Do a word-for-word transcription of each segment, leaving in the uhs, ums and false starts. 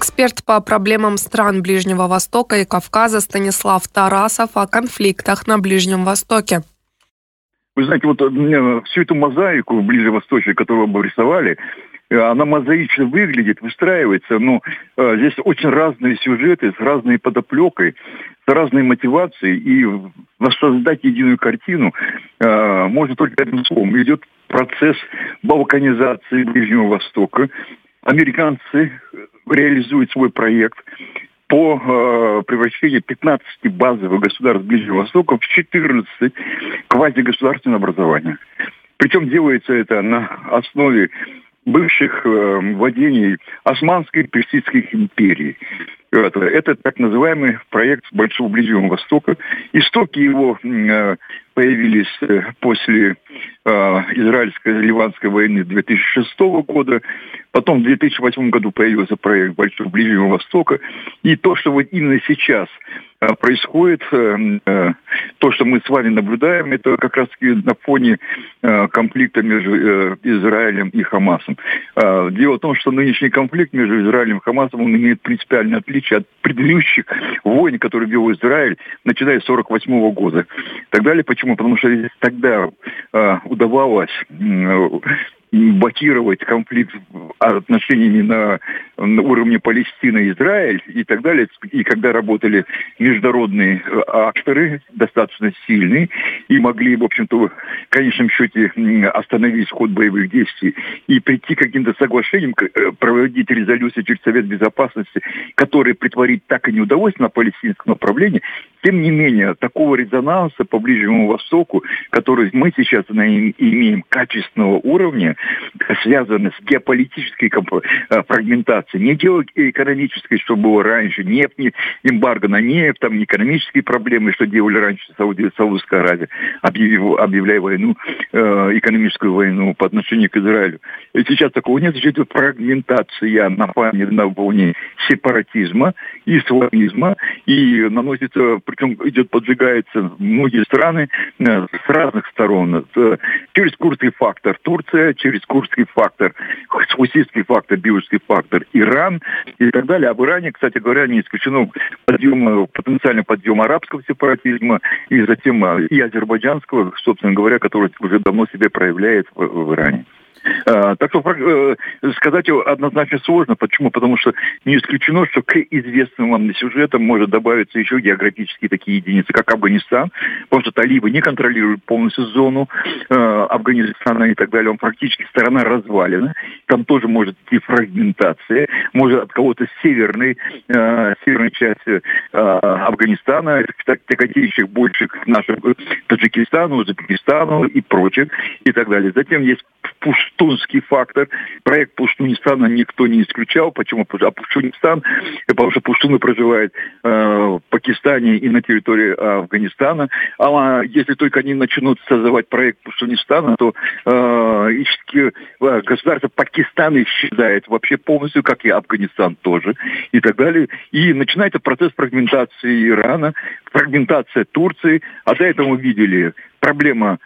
Эксперт по проблемам стран Ближнего Востока и Кавказа Станислав Тарасов о конфликтах на Ближнем Востоке. Вы знаете, вот всю эту мозаику ближневосточную, которую вы рисовали, она мозаично выглядит, выстраивается, но э, здесь очень разные сюжеты с разной подоплекой, с разной мотивацией, и воссоздать единую картину э, можно только одним словом. Идет процесс балканизации Ближнего Востока. Американцы реализуют свой проект по э, превращению пятнадцати базовых государств Ближнего Востока в четырнадцать квазигосударственного образования. Причем делается это на основе бывших э, владений Османской и Персидской империи. Это, это так называемый проект Большого Ближнего Востока. Истоки его э, появились после э, израильско-ливанской войны две тысячи шестого года. Потом в две тысячи восьмом году появился проект Большого Ближнего Востока. И то, что вот именно сейчас э, происходит, э, э, то, что мы с вами наблюдаем, это как раз-таки на фоне э, конфликта между э, Израилем и Хамасом. Э, дело в том, что нынешний конфликт между Израилем и Хамасом, он имеет принципиальное отличие от предыдущих войн, которые вел Израиль, начиная с сорок восьмого года. Так далее. Почему? Потому что тогда э, удавалось э, блокировать конфликт отношениями на, на уровне Палестины и Израиль и так далее. И когда работали международные акторы, достаточно сильные, и могли, в общем-то, в конечном счете остановить ход боевых действий и прийти к каким-то соглашениям, проводить резолюции через Совет Безопасности, которые притворить так и не удалось на палестинском направлении. Тем не менее, такого резонанса по Ближнему Востоку, который мы сейчас имеем качественного уровня, связаны с геополитической фрагментацией, не геоэкономической, что было раньше, нефть, эмбарго на нефть, там экономические проблемы, что делали раньше Сауди, Саудовская Аравия, объявив, объявляя войну, э, экономическую войну по отношению к Израилю. И сейчас такого нет, сейчас идет фрагментация на фоне, на волне сепаратизма и исламизма, и наносится, причем идет, поджигается многие страны э, с разных сторон, э, через курдский фактор Турция, через курдский фактор, хуситский фактор, библейский фактор Иран и так далее. А в Иране, кстати говоря, не исключено подъем, потенциальный подъем арабского сепаратизма и затем и азербайджанского, собственно говоря, который уже давно себя проявляет в, в Иране. А, так что э, сказать однозначно сложно. Почему? Потому что не исключено, что к известным вам сюжетам может добавиться еще географические такие единицы, как Афганистан, потому что талибы не контролируют полностью зону э, Афганистана и так далее. Он практически сторона развалена. Там тоже может идти фрагментация. Может от кого-то северной, э, северной части э, Афганистана, тяготеющих больше к нашему Таджикистану, Узбекистану и прочих и так далее. Затем есть пуштунский фактор. Проект Пуштунистана никто не исключал. Почему? А Пуштунистан, потому что пуштуны проживают э, в Пакистане и на территории Афганистана. А если только они начнут создавать проект Пуштунистана, то э, государство Пакистана исчезает вообще полностью, как и Афганистан тоже, и так далее. И начинается процесс фрагментации Ирана, фрагментация Турции. А до этого мы видели проблема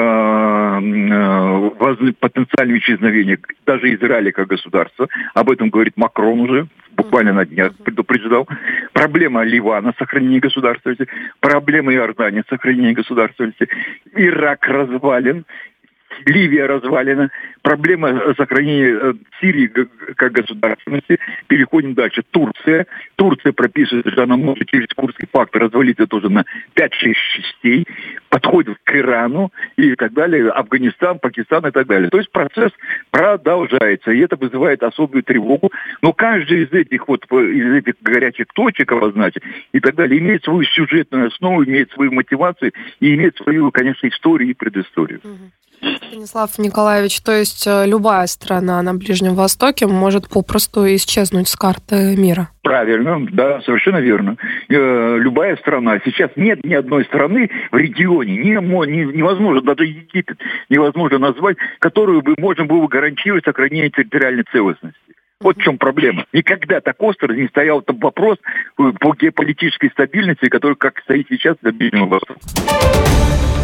потенциального исчезновения даже Израиля как государства. Об этом говорит Макрон уже, буквально на днях предупреждал. Проблема Ливана, сохранения государственности. Проблема Иордании, сохранения государственности. Ирак развален. Ливия развалена. Проблема сохранения Сирии как государственности. Переходим дальше. Турция. Турция прописывает, что она может через курдский фактор развалиться тоже на пять-шесть частей. Подходит к Ирану и так далее. Афганистан, Пакистан и так далее. То есть процесс продолжается. И это вызывает особую тревогу. Но каждый из этих вот из этих горячих точек обозначить и так далее имеет свою сюжетную основу, имеет свою мотивацию и имеет свою, конечно, историю и предысторию. Станислав Николаевич, то есть любая страна на Ближнем Востоке может попросту исчезнуть с карты мира? Правильно, да, совершенно верно. Э, любая страна. Сейчас нет ни одной страны в регионе, не, не, невозможно, даже Египет невозможно назвать, которую бы можно было гарантировать сохранение территориальной целостности. Вот в чем проблема. Никогда так остро не стоял там вопрос по геополитической стабильности, который как стоит сейчас на Ближнем Востоке.